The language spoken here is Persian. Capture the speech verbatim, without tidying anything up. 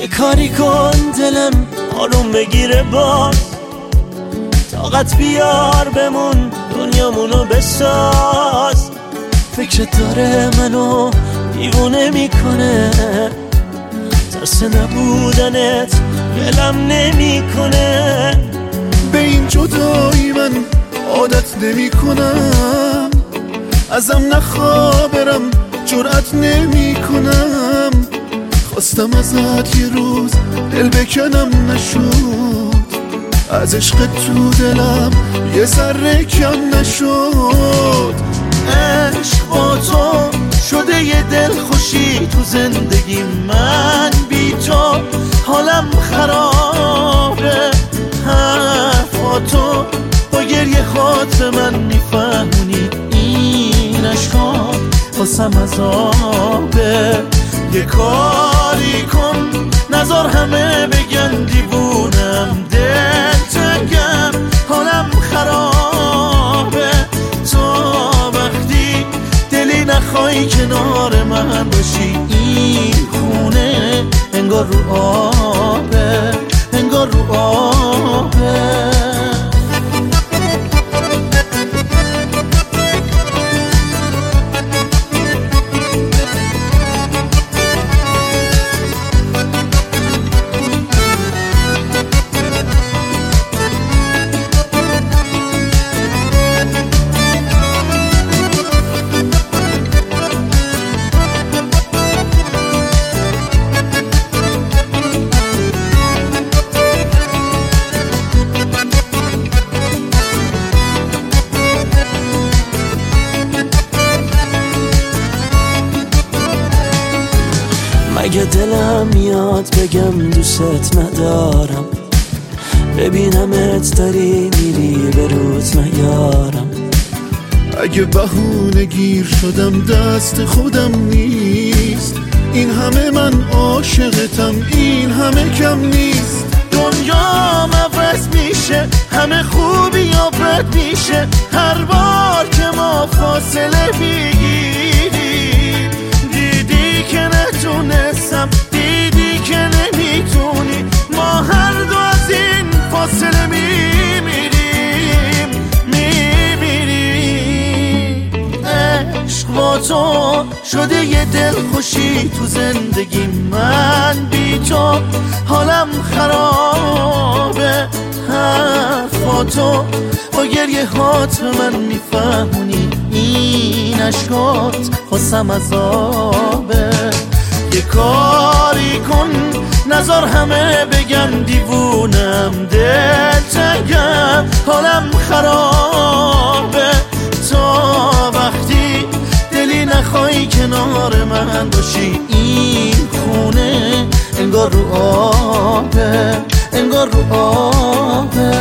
یه کاری کن دلم آروم بگیره باز، طاقت بیار بمون دنیامونو بساز. فکرت داره منو دیوونه میکنه، ترس نبودنت ولم نمیکنه. به این جدایی من عادت نمی کنم، ازم نخوابرم جرأت نمی کنم. خواستم ازت یه روز دل بکنم نشد، از عشق تو دلم یه ذره کم نشد. عشق با تو شده یه دل خوشی تو زندگی من، بی تو حالم خرابه. حرفاتو با گریه خاط من میفهمونی، این عشقا واسم عذابه. یه کاری کن نذار همه بگن دیوونم، دل تنگم حالم خرابه. تا وقتی دلی نخوای کنار من باشی، این خونه انگار رو آبه، انگار رو آبه. اگه دلم میاد بگم دوست ندارم، ببینمت داری میری به روز نیارم. اگه بهونه گیر شدم دست خودم نیست، این همه من عاشقتم این همه کم نیست. دنیام عوض میشه، همه خوبی یا بد میشه، هر بار که ما فاصله میگیریم. دیدی که نتونستم، دیدی که نمیتونی، ما هر دو از این فاصله میمیریم میمیریم. عشق با تو شده یه دل خوشی تو زندگی من، بی تو حالم خرابه. حرفاتو با گریه هات من میفهمونی، این عشقات واسم عذابه. یه کاری کن نذار همه بگن دیوونم، دل تنگم حالم خرابه. تا وقتی دلی نخوای کنار من باشی، این خونه انگار رو آبه، انگار رو آبه.